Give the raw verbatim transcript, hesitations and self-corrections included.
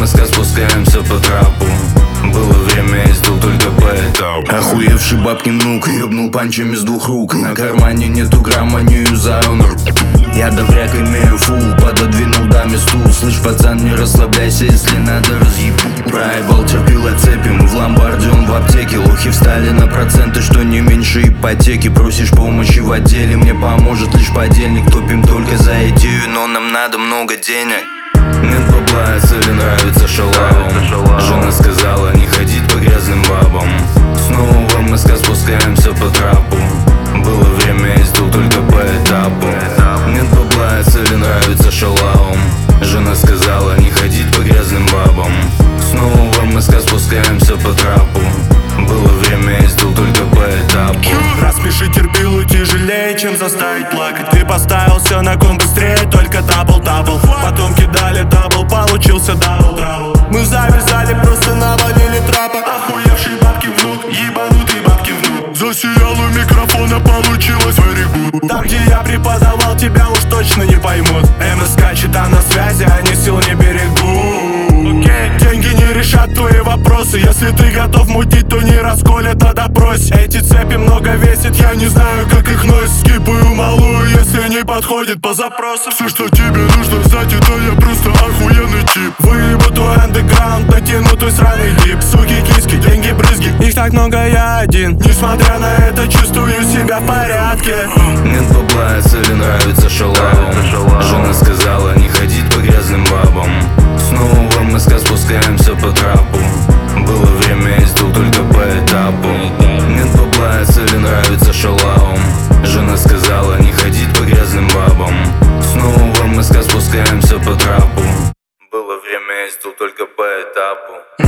МСК спускаемся по трапу. Было время, ездил только по этапу. Охуевший бабки внук ёбнул панчами с двух рук. На кармане нету грамма, не юзаю нор. Я добряк имею фул, пододвинул даме стул. Слышь, пацан, не расслабляйся, если надо разъебу. Проебал, терпила цепи, мы в ломбарде, он в аптеке. Лохи встали на проценты, что не меньше ипотеки. Просишь помощи в отделе, мне поможет лишь подельник. Топим только за идею, но нам надо много денег. Нет бабла, цели нравится шалавам. Жена сказала не ходить по грязным бабам. Снова в МСК спускаемся по трапу. Было время, ездил только по этапу. Нет бабла, цели нравится шалавам. Жена сказала не ходить по грязным бабам. Снова в МСК спускаемся по трапу. Было время, ездил только по этапу. Распиши терпилу тяжелее, чем заставить плакать. Ты поставил все на ком быстрее, только дабл-дабл. Потом кидали дабл, получился дабл-дабл. Мы завязали, просто навалили трапа. Охуевший бабки внук, ебанутый бабки внук. Засиял у микрофона, получилось very good. Там, где я преподавал, тебя уж точно не поймут. МСК чита на связи, они сил не берегут. Деньги не решат твои вопросы. Если ты готов мутить, то не расколят на допросе. Эти цепи много весят, я не знаю, как их носит. Скипаю малую, если не подходит по запросу. Все, что тебе нужно знать, это я просто охуенный тип. Выебу твой андеграунд, натяну твой сраный дип. Суки, киски, деньги, брызги, их так много, я один. Несмотря на это, чувствую себя в порядке. Нет бабла, цели нравится шалавам. Жена сказала не ходить по грязным бабам. Снова в МСК спускаемся по трапу. Было время, ездил только по этапу. Нет бабла, цели нравится шалавам. Жена сказала не ходить по грязным бабам. Снова в МСК спускаемся по трапу. Было время, ездил только по этапу.